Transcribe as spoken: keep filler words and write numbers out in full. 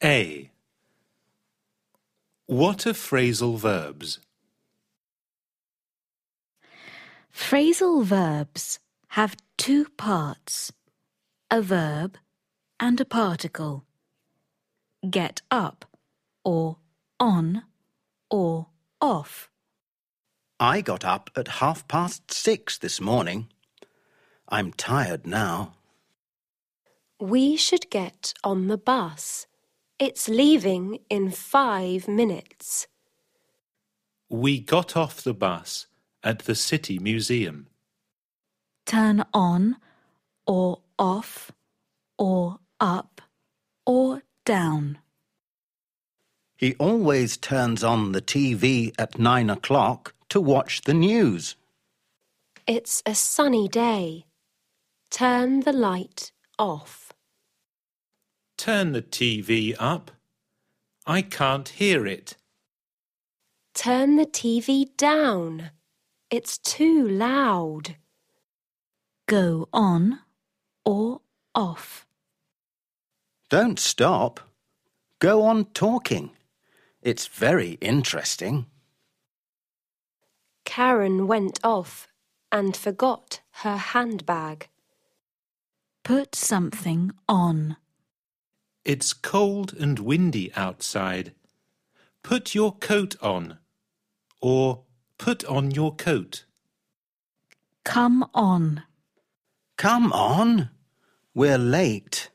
A. What are phrasal verbs? Phrasal verbs have two parts, a verb and a particle. Get up, or on, or off. I got up at half past six this morning. I'm tired now. We should get on the bus. It's leaving in five minutes. We got off the bus at the City Museum. Turn on, or off, or up, or down. He always turns on the T V at nine o'clock to watch the news. It's a sunny day. Turn the light off. Turn the T V up. I can't hear it. Turn the T V down. It's too loud. Go on, or off. Don't stop. Go on talking. It's very interesting. Karen went off and forgot her handbag. Put something on. It's cold and windy outside. Put your coat on. Or put on your coat. Come on. Come on. We're late.